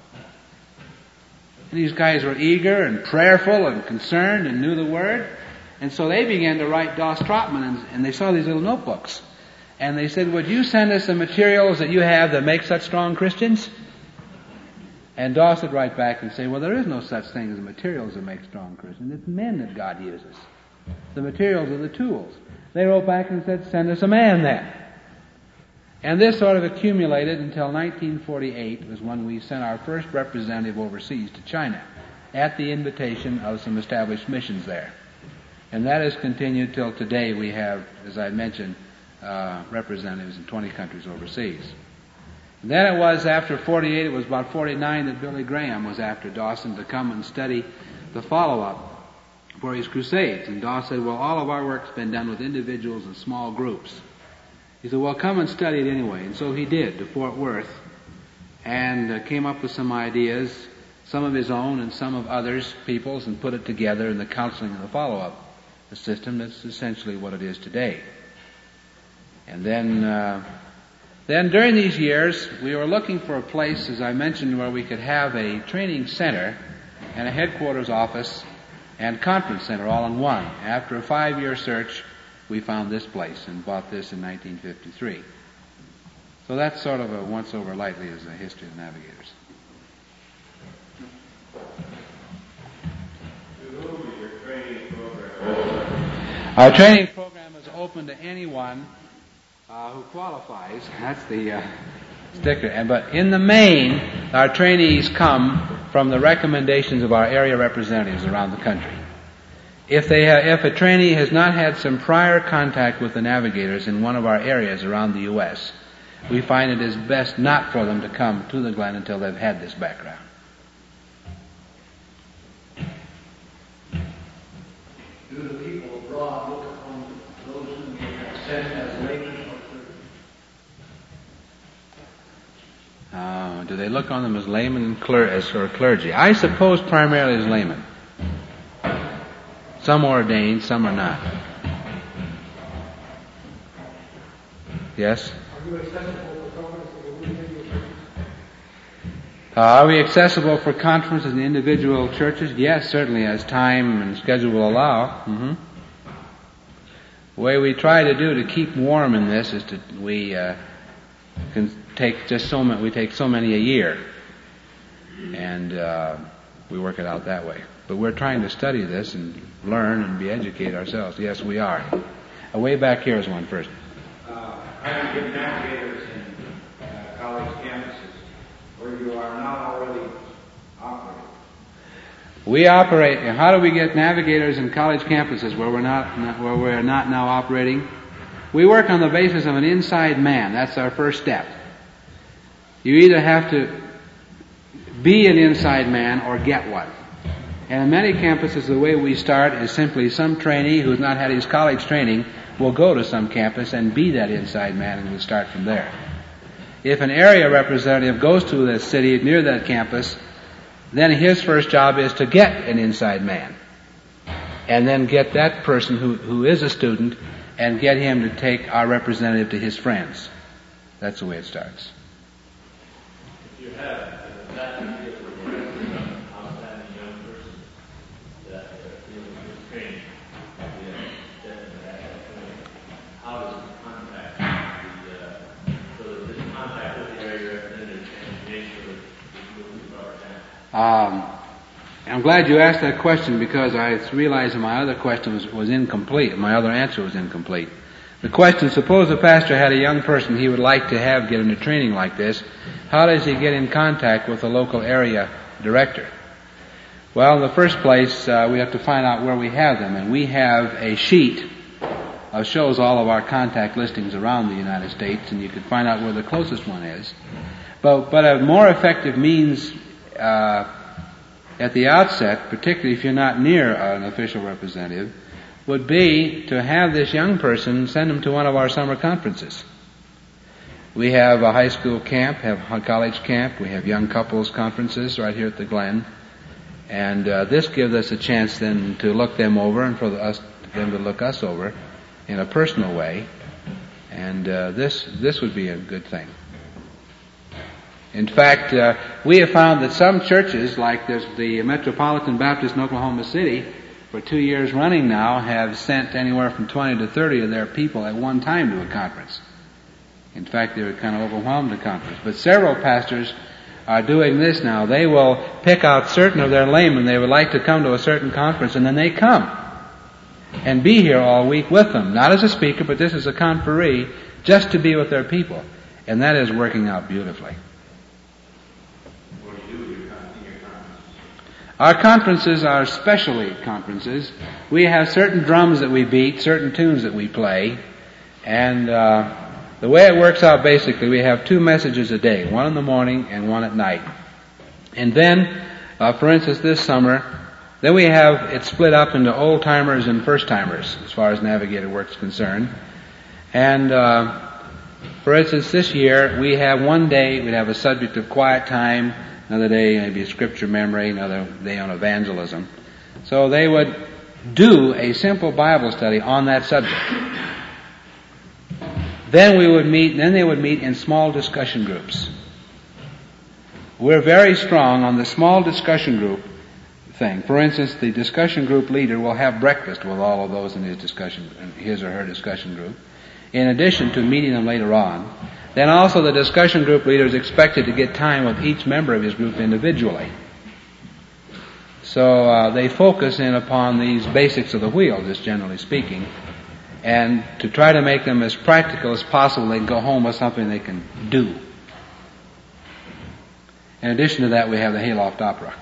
And these guys were eager and prayerful and concerned and knew the Word. And so they began to write Doss Trotman, and they saw these little notebooks. And they said, would you send us the materials that you have that make such strong Christians? And Doss would write back and say, well, there is no such thing as materials that make strong Christians. It's men that God uses. The materials are the tools. They wrote back and said, send us a man then. And this sort of accumulated until 1948 was when we sent our first representative overseas to China at the invitation of some established missions there. And that has continued till today. We have, as I mentioned, representatives in 20 countries overseas. Then it was after 48, it was about 49 that Billy Graham was after Dawson to come and study the follow-up for his crusades. And Dawson said, well, all of our work's been done with individuals and small groups. He said, well, come and study it anyway. And so he did, to Fort Worth, and came up with some ideas, some of his own and some of others, people's, and put it together in the counseling and the follow-up system. That's essentially what it is today. And then during these years, we were looking for a place, as I mentioned, where we could have a training center and a headquarters office and conference center all in one. After a 5-year search, we found this place and bought this in 1953. So that's sort of a once over lightly as a history of navigators. Our training program is open to anyone who qualifies. That's the sticker. But in the main, our trainees come from the recommendations of our area representatives around the country. If a trainee has not had some prior contact with the navigators in one of our areas around the U.S., we find it is best not for them to come to the Glen until they've had this background. Do the people abroad look upon those who have sent as laymen or Do they look on them as laymen and clergy? I suppose primarily as laymen. Some are ordained, some are not. Yes? Are we accessible for conferences in individual churches? Yes, certainly, as time and schedule will allow. The way we try to do to keep warm in this is we take so many a year, and we work it out that way. But we're trying to study this and learn and be educated ourselves. Yes, we are. Way back here is one first. Trying to get navigators in college campuses where you are not already operating. We operate. How do we get navigators in college campuses where we're not now operating? We work on the basis of an inside man. That's our first step. You either have to be an inside man or get one. And in many campuses, the way we start is simply some trainee who's not had his college training will go to some campus and be that inside man, and we'll start from there. If an area representative goes to the city near that campus, then his first job is to get an inside man, and then get that person who is a student and get him to take our representative to his friends. That's the way it starts. If you have that outstanding young person that is trained, how does it contact so that this contact with the area representative and make sure that you move our down? I'm glad you asked that question because I realized that my other question was incomplete. My other answer was incomplete. The question, suppose a pastor had a young person he would like to have get into training like this. How does he get in contact with the local area director? Well, in the first place, we have to find out where we have them. And we have a sheet that shows all of our contact listings around the United States, and you can find out where the closest one is. But a more effective means at the outset, particularly if you're not near an official representative, would be to have this young person send them to one of our summer conferences. We have a high school camp, have a college camp, we have young couples conferences right here at the Glen, and this gives us a chance then to look them over and for them to look us over in a personal way, and this would be a good thing. In fact, we have found that some churches, like there's the Metropolitan Baptist in Oklahoma City, for 2 years running now, have sent anywhere from 20 to 30 of their people at one time to a conference. In fact, they were kind of overwhelmed at conference. But several pastors are doing this now. They will pick out certain of their laymen they would like to come to a certain conference, and then they come and be here all week with them. Not as a speaker, but this is a conferee, just to be with their people. And that is working out beautifully. Our conferences are specialty conferences. We have certain drums that we beat, certain tunes that we play, and The way it works out basically, we have 2 messages a day, one in the morning and one at night. And then, for instance, this summer, then we have it split up into old-timers and first-timers as far as Navigator work is concerned. And for instance, this year we have one day we'd have a subject of quiet time, another day maybe a scripture memory, another day on evangelism. So they would do a simple Bible study on that subject. Then they would meet in small discussion groups. We're very strong on the small discussion group thing. For instance, the discussion group leader will have breakfast with all of those in his or her discussion group, in addition to meeting them later on. Then also the discussion group leader is expected to get time with each member of his group individually. So they focus in upon these basics of the wheel, just generally speaking, and to try to make them as practical as possible, they can go home with something they can do. In addition to that, we have the Hayloft Opera.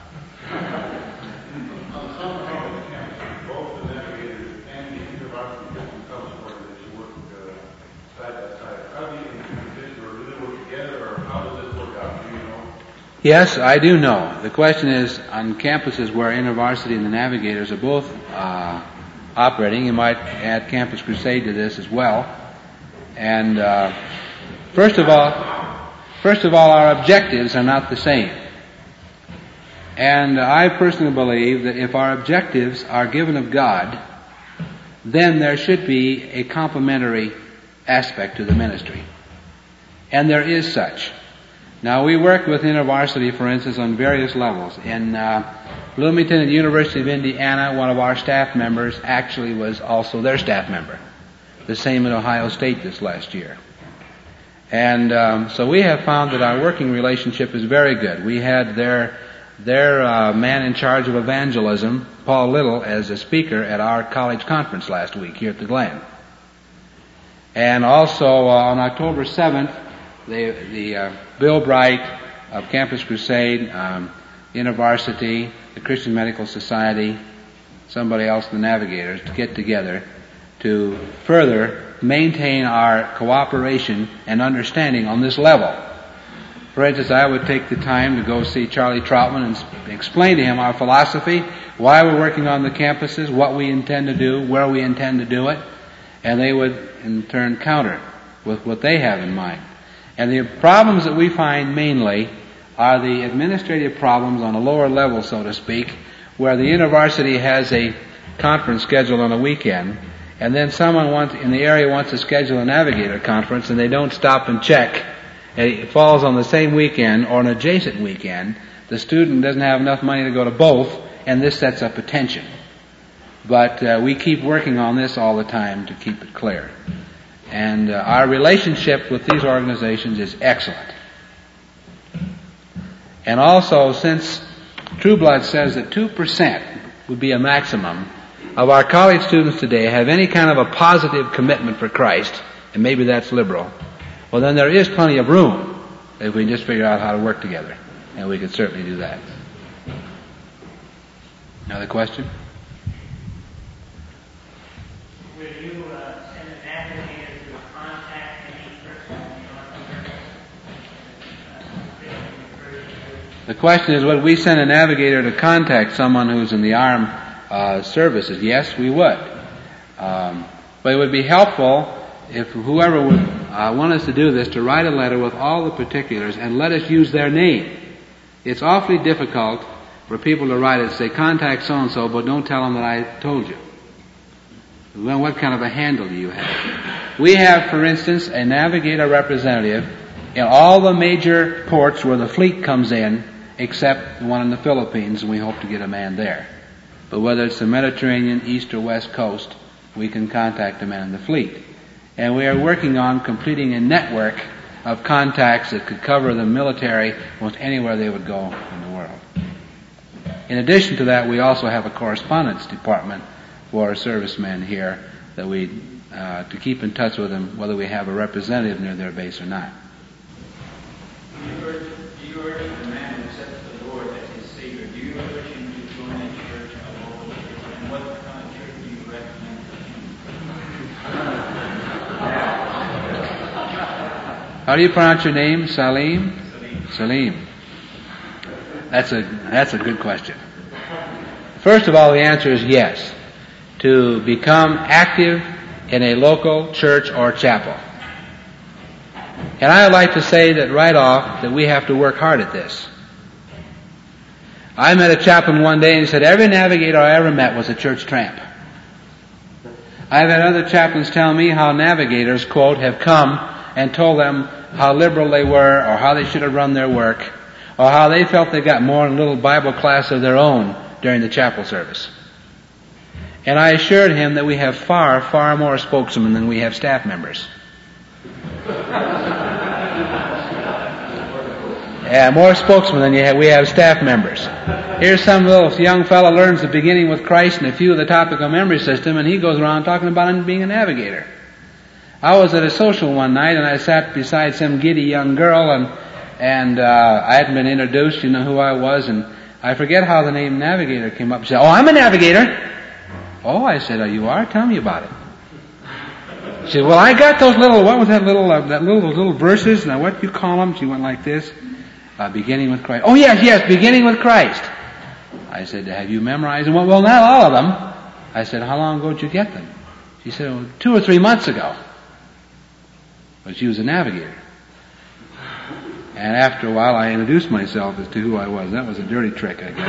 Yes, I do know. The question is, on campuses where InterVarsity and the Navigators are both operating, you might add Campus Crusade to this as well. And first of all, our objectives are not the same. And I personally believe that if our objectives are given of God, then there should be a complementary aspect to the ministry. And there is such. Now, we work with InterVarsity, for instance, on various levels. In Bloomington at the University of Indiana, one of our staff members actually was also their staff member. The same at Ohio State this last year. And so we have found that our working relationship is very good. We had their man in charge of evangelism, Paul Little, as a speaker at our college conference last week here at the Glen. And also on October 7th, the Bill Bright of Campus Crusade, InterVarsity, the Christian Medical Society, somebody else, the Navigators, to get together to further maintain our cooperation and understanding on this level. For instance, I would take the time to go see Charlie Troutman and explain to him our philosophy, why we're working on the campuses, what we intend to do, where we intend to do it, and they would in turn counter with what they have in mind. And the problems that we find mainly are the administrative problems on a lower level, so to speak, where the InterVarsity has a conference scheduled on a weekend, and then someone in the area wants to schedule a Navigator conference, and they don't stop and check. It falls on the same weekend or an adjacent weekend. The student doesn't have enough money to go to both, and this sets up a tension. But we keep working on this all the time to keep it clear. And our relationship with these organizations is excellent. And also, since True Blood says that 2% would be a maximum of our college students today have any kind of a positive commitment for Christ, and maybe that's liberal, well then there is plenty of room if we just figure out how to work together. And we could certainly do that. Another question? Will you send an advocate to contact any person The question is, would we send a navigator to contact someone who's in the armed services? Yes, we would. But it would be helpful if whoever would want us to do this to write a letter with all the particulars and let us use their name. It's awfully difficult for people to write it and say, contact so-and-so, but don't tell them that I told you. Well, what kind of a handle do you have? We have, for instance, a navigator representative in all the major ports where the fleet comes in, except the one in the Philippines, and we hope to get a man there. But whether it's the Mediterranean, east or west coast, we can contact a man in the fleet. And we are working on completing a network of contacts that could cover the military almost anywhere they would go in the world. In addition to that, we also have a correspondence department for our servicemen here that we to keep in touch with them, whether we have a representative near their base or not. Do you urge the man who accepts the Lord as his Savior, do you urge him to join a church alone? And what kind of church do you recommend for him? How do you pronounce your name? Salim? Salim. That's a good question. First of all, the answer is yes. To become active in a local church or chapel. And I would like to say that right off that we have to work hard at this. I met a chaplain one day and he said, every navigator I ever met was a church tramp. I've had other chaplains tell me how navigators, quote, have come and told them how liberal they were or how they should have run their work or how they felt they got more in a little Bible class of their own during the chapel service. And I assured him that we have far, far more spokesmen than we have staff members. Yeah, more spokesmen than we have staff members. Here's some little young fellow learns the beginning with Christ and a few of the topical memory system, and he goes around talking about being a navigator. I was at a social one night, and I sat beside some giddy young girl, and I hadn't been introduced. You know who I was, and I forget how the name navigator came up. She said, "Oh, I'm a navigator." "Oh," I said, "Oh, you are? Tell me about it." She said, "Well, I got those little, what was that little verses? Now, what do you call them?" She went like this, beginning with Christ. "Oh, yes, beginning with Christ." I said, "Have you memorized them?" "Well, not all of them." I said, "How long ago did you get them?" She said, "Well, 2 or 3 months ago." But she was a navigator. And after a while, I introduced myself as to who I was. That was a dirty trick, I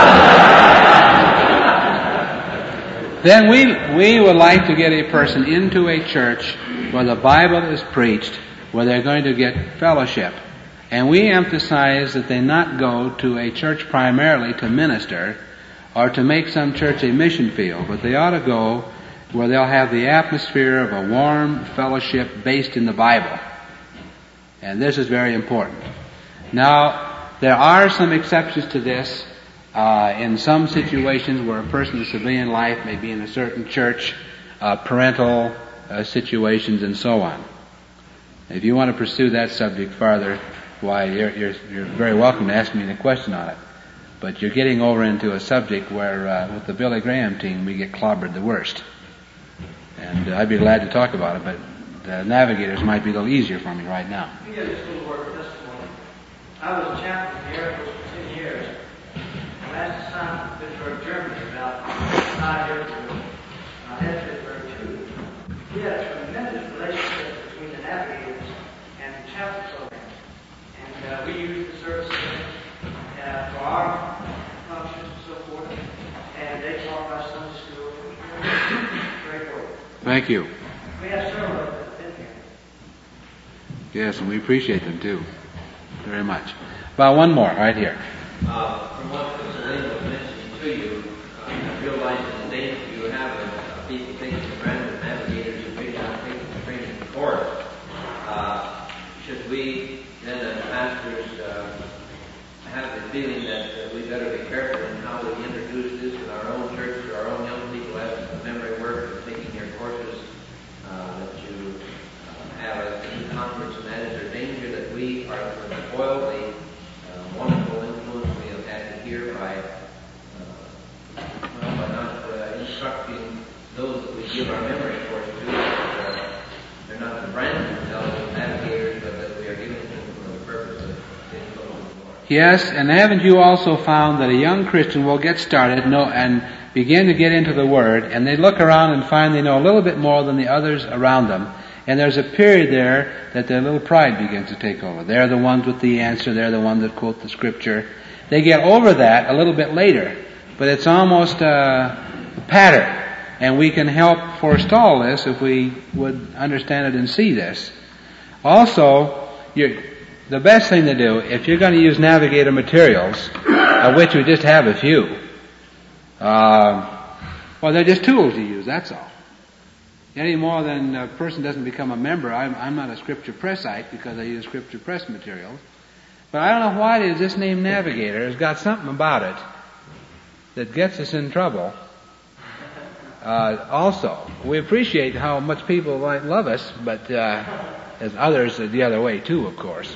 guess. Then we would like to get a person into a church where the Bible is preached, where they're going to get fellowship. And we emphasize that they not go to a church primarily to minister or to make some church a mission field, but they ought to go where they'll have the atmosphere of a warm fellowship based in the Bible. And this is very important. Now, there are some exceptions to this. In some situations where a person's civilian life may be in a certain church, parental situations and so on. If you want to pursue that subject farther, why, you're very welcome to ask me any question on it. But you're getting over into a subject where, with the Billy Graham team, we get clobbered the worst. And I'd be glad to talk about it, but the navigators might be a little easier for me right now. Let me give just a little word of testimony. I was a chaplain in the Air Force for 10 years. Last assignment to Pittsburgh, Germany, about 5 years ago. I had Pittsburgh too. We had a tremendous relationship between the navigators and the chaplain program. And we used the services for our functions and so forth. And they taught our Sunday school. Great work. Thank you. We have several of them that have been here. Yes, and we appreciate them too. Very much. About one more, right here. From what Salim was mentioning to you, I realize that today you have a people taking for granted navigators who may not take the training course. Should we then, as pastors, have the feeling that we better be careful in how we introduce this in our own church to our own young people as memory work and taking your courses, that you have a conference, and that is there danger that we are going to spoil the wonderful influence we have had here by not instructing those that we give our memory course to, that they're not to brand themselves as navigators, but that we are giving them for the purpose of getting close to the Lord. Yes, and haven't you also found that a young Christian will get started and begin to get into the Word, and they look around and find they know a little bit more than the others around them, and there's a period there that their little pride begins to take over. They're the ones with the answer, they're the ones that quote the Scripture. They get over that a little bit later, but it's almost a pattern, and we can help forestall this if we would understand it and see this. Also, the best thing to do, if you're going to use navigator materials, of which we just have a few, well, they're just tools to use, that's all. Any more than a person doesn't become a member. I'm not a Scripture Pressite because I use Scripture Press materials. But I don't know why it is this name Navigator has got something about it that gets us in trouble. Also, we appreciate how much people love us, but as others the other way too, of course.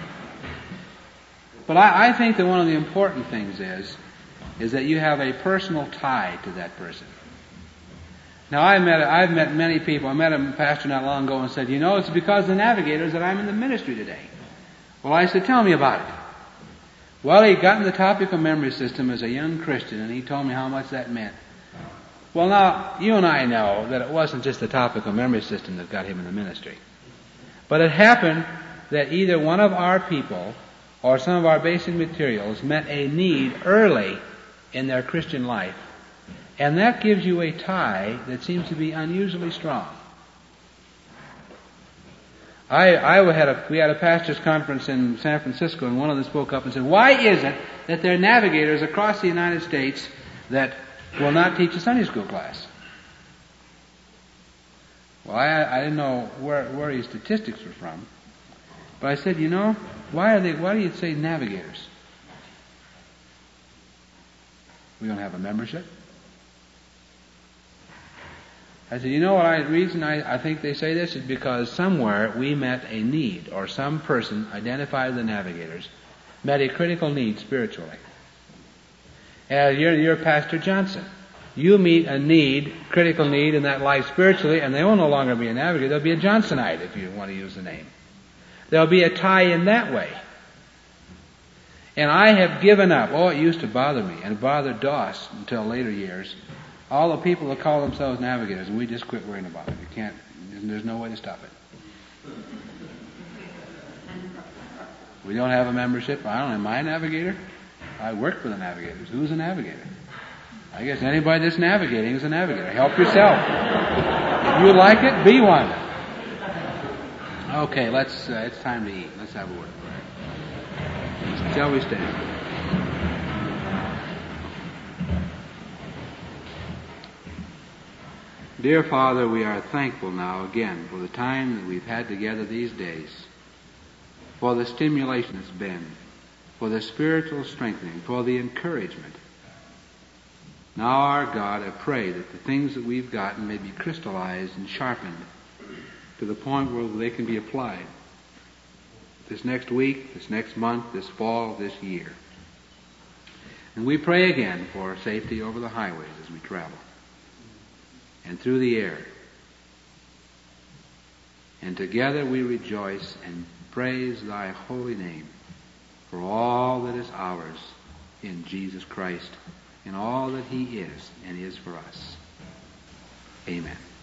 But I think that one of the important things is that you have a personal tie to that person. Now, I've met many people. I met a pastor not long ago and said, you know, it's because of the navigators that I'm in the ministry today. Well, I said, tell me about it. Well, he'd gotten the topical memory system as a young Christian, and he told me how much that meant. Well, now, you and I know that it wasn't just the topical memory system that got him in the ministry. But it happened that either one of our people or some of our basic materials met a need early in their Christian life. And that gives you a tie that seems to be unusually strong. We had a pastors' conference in San Francisco, and one of them spoke up and said, why is it that there are navigators across the United States that will not teach a Sunday school class? Well, I didn't know where his statistics were from. But I said, you know, why do you say navigators? We don't have a membership. I said, you know what, the reason I think they say this is because somewhere we met a need, or some person identified the navigators, met a critical need spiritually. You're Pastor Johnson. You meet a need, critical need in that life spiritually, and they will no longer be a navigator. They'll be a Johnsonite, if you want to use the name. There'll be a tie in that way. And I have given up. Oh, it used to bother me, and it bothered Doss until later years. All the people that call themselves navigators, and we just quit worrying about it. There's no way to stop it. We don't have a membership. Am I a navigator? I work for the navigators. Who's a navigator? I guess anybody that's navigating is a navigator. Help yourself. If you like it, be one. Okay, it's time to eat. Let's have a word. Shall we stand? Dear Father, we are thankful now again for the time that we've had together these days, for the stimulation it's been, for the spiritual strengthening, for the encouragement. Now, our God, I pray that the things that we've gotten may be crystallized and sharpened to the point where they can be applied this next week, this next month, this fall, this year. And we pray again for safety over the highways as we travel and through the air. And together we rejoice and praise thy holy name for all that is ours in Jesus Christ, in all that he is and is for us. Amen.